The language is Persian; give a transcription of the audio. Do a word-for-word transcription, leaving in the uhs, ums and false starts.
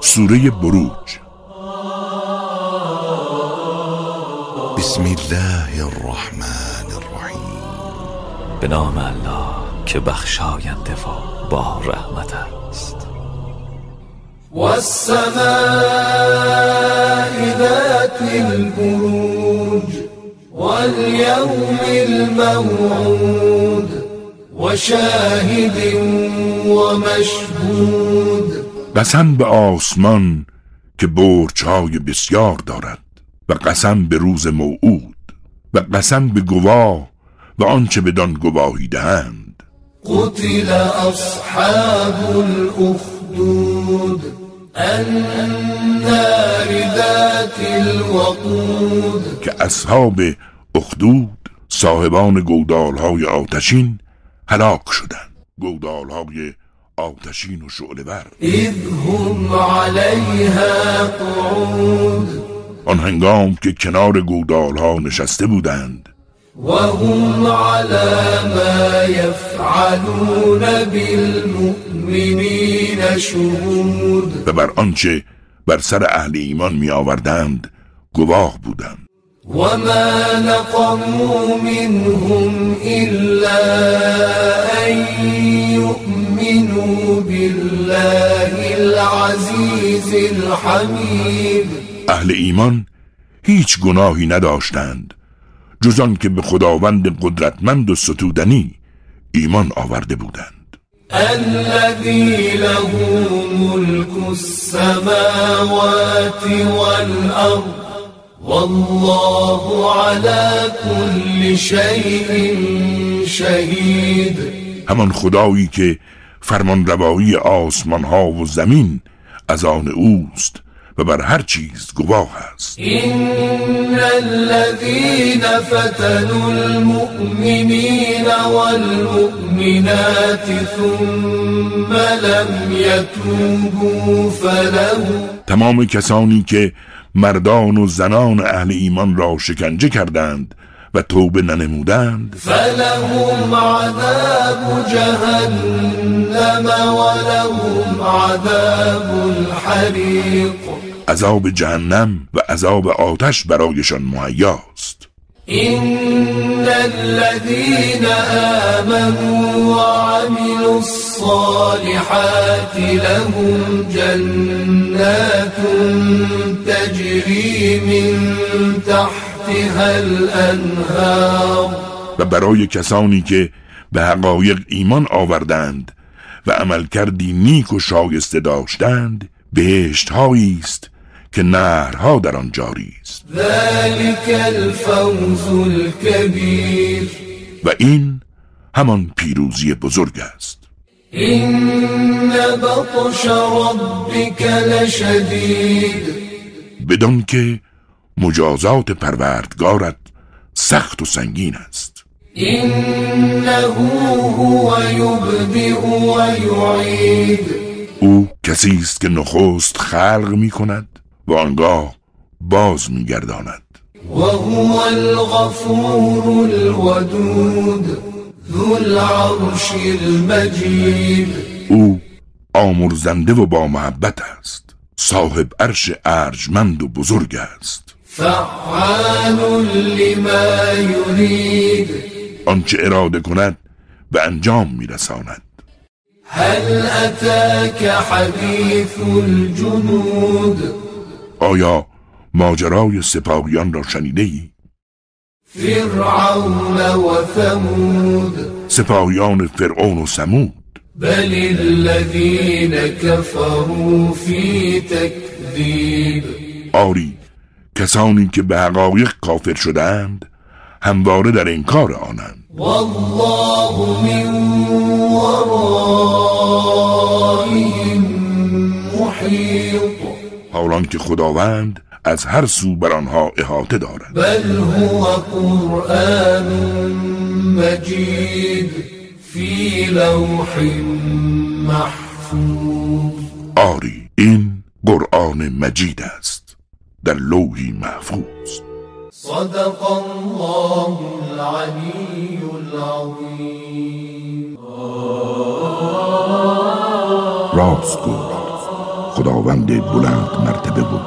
سوره بروج. بسم الله الرحمن الرحیم. به نام الله که بخشاینده و با رحمت است. والسماء ذات البروج واليوم الموعود وشاهد ومشهود. قسم به آسمان که برج‌های بسیار دارد و قسم به روز موعود و قسم به گواه و آنچه بدان گواهی دهند. قتل اصحاب الاخدود النار ذات الوقود. که اصحاب اخدود صاحبان گودال‌های آتشین هلاک شدند. گودال‌های آتشین و شعله‌ور. اذ هم علیها قعود. آن هنگام که کنار گودال‌ها نشسته بودند. و هم علی ما یفعلون بالمؤمنین شهود. و بر آنچه بر سر اهل ایمان می آوردند گواه بودند. و ما نقموا منهم الا ان یؤمنوا بالله العزیز الحمید. اهل ایمان هیچ گناهی نداشتند جز آن که به خداوند قدرتمند و ستودنی ایمان آورده بودند. الذی له ملک السماوات والارض والله على كل شیء شهید. همان خدایی که فرمانروایی آسمان ها و زمین از آن اوست و بر هر چیز گواه است. این الذين فتنوا المؤمنين والمؤمنات ثم لم يتوبوا فلهم. تمام کسانی که مردان و زنان اهل ایمان را شکنجه کردند و توبه ننمودند فلهم عذاب جهنم ولهم عذاب الحریق. عذاب جهنم و عذاب آتش برایشان مهیاست. این الذين آمنوا وعملوا الصالحات لهم جنات تجری من تحتها الانهار. و برای کسانی که به حقایق ایمان آوردند و عمل کردی نیک و شایسته داشتند بهشت هایی است که نهرها در آن جاری است. ذلك الفوز الكبیر. و این همان پیروزی بزرگ است. این بطش ربک لشدید. بدان که مجازات پروردگارت سخت و سنگین است. انه هو یبدئ و یعید. او کسی است که نخست خلق می کند و آنگاه باز می گرداند. و هو الغفور الودود ذو العرش المجید. او آمرزنده و با محبت است، صاحب عرش ارجمند و بزرگ است. فعال لما یرید. آنچه اراده کند به انجام می رساند. هل اتاک حدیث الجنود. آیا ماجرای سپاهیان را شنیده ای؟ فرعون و ثمود. سپاهیان فرعون و ثمود. بل الذین کفروا فی تکذیب. آری کسانی که به حقایق کافر شدند همواره در انکار آنند. والله من ورائهم محیط. حالان که خداوند از هر سو بر آنها احاطه دارد. بل هو قرآن مجید فی لوح محفوظ. آری این قرآن مجید است در لوحی محفوظ. صدق الله العلی العظیم. راست گفت خداوند بلند مرتبه و